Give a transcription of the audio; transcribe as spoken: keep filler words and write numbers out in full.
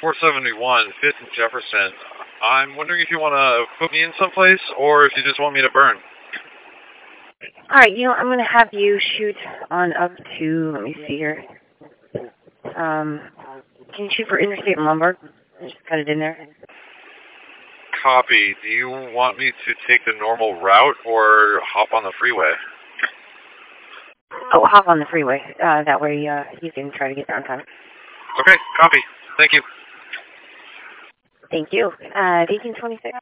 four seventy-one, fifth and Jefferson. I'm wondering if you want to put me in someplace, or if you just want me to burn. Alright, you know, I'm going to have you shoot on up to, let me see here. Um, can you shoot for Interstate and Lombard? Just cut it in there. Copy. Do you want me to take the normal route, or hop on the freeway? Oh, hop on the freeway. Uh, that way uh, you can try to get there on time. Okay, copy. Thank you. Thank you. Uh, eighteen twenty-six.